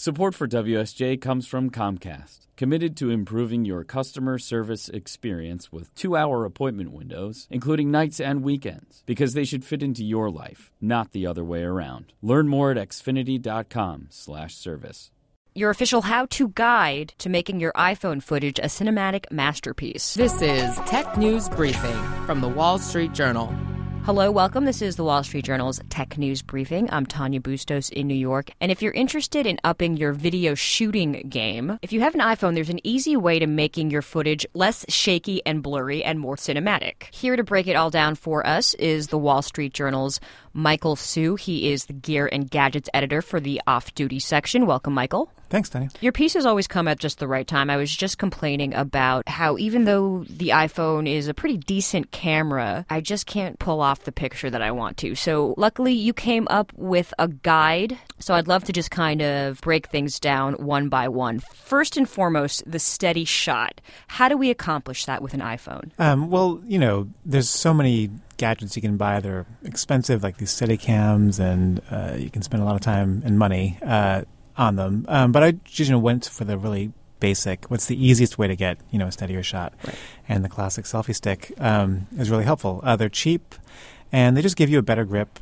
Support for WSJ comes from Comcast, committed to improving your customer service experience with 2-hour appointment windows, including nights and weekends, because they should fit into your life, not the other way around. Learn more at xfinity.com/service. Your official how-to guide to making your iPhone footage a cinematic masterpiece. This is Tech News Briefing from the Wall Street Journal. Hello, welcome. This is the Wall Street Journal's Tech News Briefing. I'm Tanya Bustos in New York. And if you're interested in upping your video shooting game, if you have an iPhone, there's an easy way to making your footage less shaky and blurry and more cinematic. Here to break it all down for us is the Wall Street Journal's Michael Hsu. He is the Gear and Gadgets editor for the off-duty section. Welcome, Michael. Thanks, Tanya. Your pieces always come at just the right time. I was just complaining about how even though the iPhone is a pretty decent camera, I just can't pull off the picture that I want to. So luckily you came up with a guide. So I'd love to just kind of break things down one by one. First and foremost, the steady shot. How do we accomplish that with an iPhone? Well, there's so many gadgets you can buy. They're expensive, like these Steadicams, and you can spend a lot of time and money on them. But I just went for the really basic, what's the easiest way to get a steadier shot. Right. And the classic selfie stick is really helpful. They're cheap, and they just give you a better grip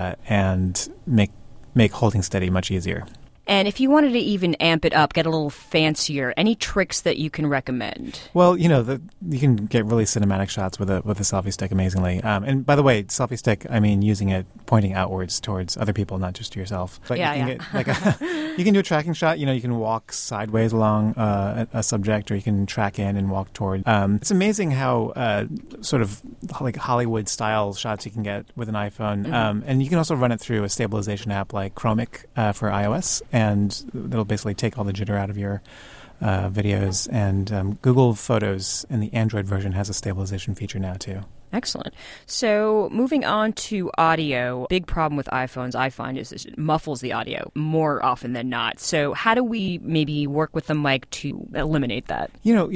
and make holding steady much easier. And if you wanted to even amp it up, get a little fancier, any tricks that you can recommend? Well, you can get really cinematic shots with a selfie stick amazingly. And by the way, selfie stick, I mean using it pointing outwards towards other people, not just to yourself. But you can get you can do a tracking shot. You can walk sideways along a subject, or you can track in and walk toward. It's amazing how sort of like Hollywood style shots you can get with an iPhone. Mm-hmm. And you can also run it through a stabilization app like Chromic for iOS. And it'll basically take all the jitter out of your videos. And Google Photos in the Android version has a stabilization feature now, too. Excellent. So moving on to audio, big problem with iPhones, I find, is it muffles the audio more often than not. So how do we maybe work with the mic to eliminate that?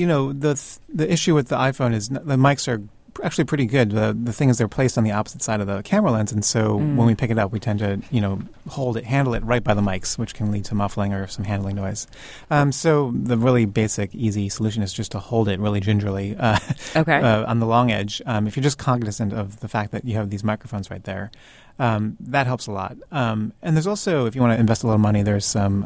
The issue with the iPhone is the mics are actually pretty good. The thing is they're placed on the opposite side of the camera lens, and so when we pick it up, we tend to handle it right by the mics, which can lead to muffling or some handling noise. So the really basic, easy solution is just to hold it really gingerly on the long edge. If you're just cognizant of the fact that you have these microphones right there, that helps a lot. And there's also, if you want to invest a little money, there's some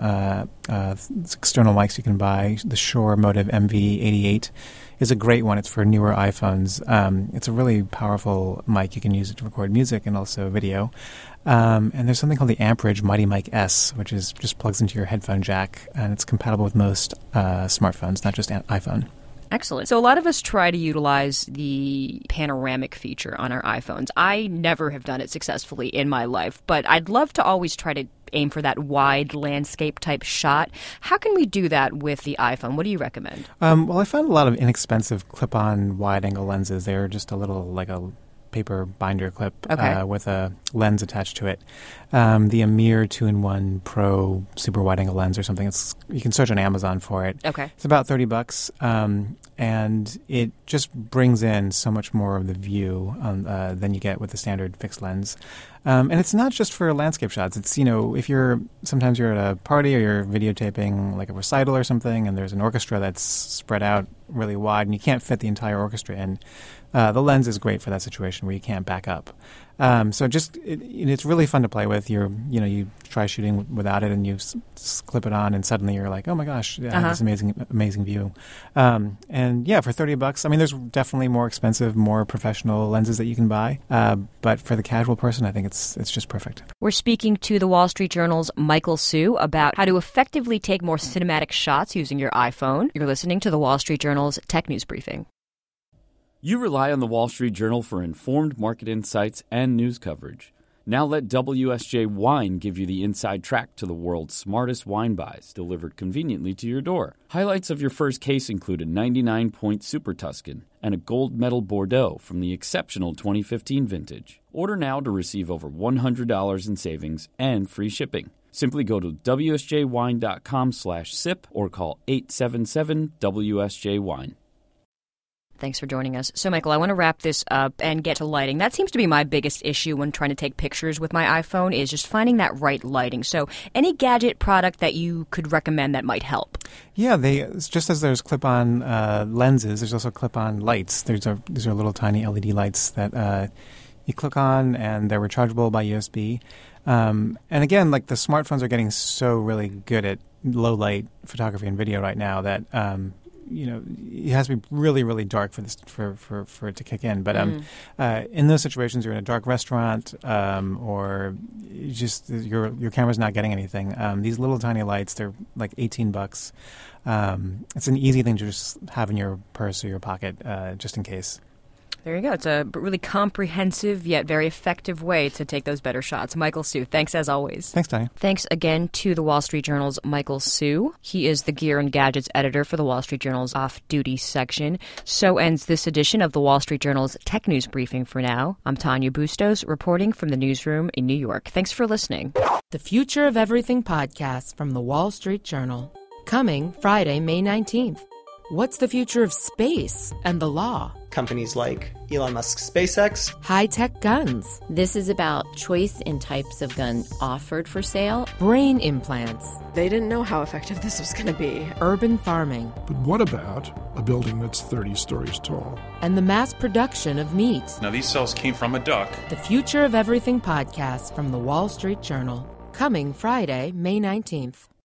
external mics you can buy. The Shure Motive MV88 is a great one. It's for newer iPhones. It's a really powerful mic. You can use it to record music and also video. And there's something called the Amperage Mighty Mic S, which is just plugs into your headphone jack, and it's compatible with most smartphones, not just iPhone. Excellent. So a lot of us try to utilize the panoramic feature on our iPhones. I never have done it successfully in my life, but I'd love to always try to aim for that wide landscape type shot. How can we do that with the iPhone? What do you recommend? Well, I found a lot of inexpensive clip-on wide-angle lenses. They're just a little like a paper binder clip with a lens attached to it. The Amir 2-in-1 Pro Super Wide-Angle Lens or something. You can search on Amazon for it. Okay. It's about $30, and it just brings in so much more of the view than you get with the standard fixed lens. And it's not just for landscape shots. It's, if sometimes you're at a party or you're videotaping like a recital or something, and there's an orchestra that's spread out really wide and you can't fit the entire orchestra in, the lens is great for that situation where you can't back up. So it's really fun to play with. You try shooting without it, and you clip it on, and suddenly you're like, oh my gosh, I have this amazing view. And yeah, for $30, I mean, there's definitely more expensive, more professional lenses that you can buy. But for the casual person, I think it's just perfect. We're speaking to the Wall Street Journal's Michael Hsu about how to effectively take more cinematic shots using your iPhone. You're listening to the Wall Street Journal's Tech News Briefing. You rely on the Wall Street Journal for informed market insights and news coverage. Now let WSJ Wine give you the inside track to the world's smartest wine buys, delivered conveniently to your door. Highlights of your first case include a 99-point Super Tuscan and a gold medal Bordeaux from the exceptional 2015 vintage. Order now to receive over $100 in savings and free shipping. Simply go to wsjwine.com/sip or call 877-WSJ-WINE. Thanks for joining us. So, Michael, I want to wrap this up and get to lighting. That seems to be my biggest issue when trying to take pictures with my iPhone is just finding that right lighting. So, any gadget product that you could recommend that might help? Yeah, just as there's clip-on lenses, there's also clip-on lights. These are little tiny LED lights that you click on, and they're rechargeable by USB. And again, like the smartphones are getting so really good at low-light photography and video right now that it has to be really, really dark for this for it to kick in. But in those situations, you're in a dark restaurant, or just your camera's not getting anything. These little tiny lights, they're like $18. It's an easy thing to just have in your purse or your pocket, just in case. There you go. It's a really comprehensive yet very effective way to take those better shots. Michael Hsu, thanks as always. Thanks, Tanya. Thanks again to the Wall Street Journal's Michael Hsu. He is the Gear and Gadgets editor for the Wall Street Journal's off-duty section. So ends this edition of the Wall Street Journal's Tech News Briefing for now. I'm Tanya Bustos, reporting from the newsroom in New York. Thanks for listening. The Future of Everything podcast from the Wall Street Journal. Coming Friday, May 19th. What's the future of space and the law? Companies like Elon Musk's SpaceX. High-tech guns. This is about choice in types of gun offered for sale. Brain implants. They didn't know how effective this was going to be. Urban farming. But what about a building that's 30 stories tall? And the mass production of meat. Now, these cells came from a duck. The Future of Everything podcast from the Wall Street Journal. Coming Friday, May 19th.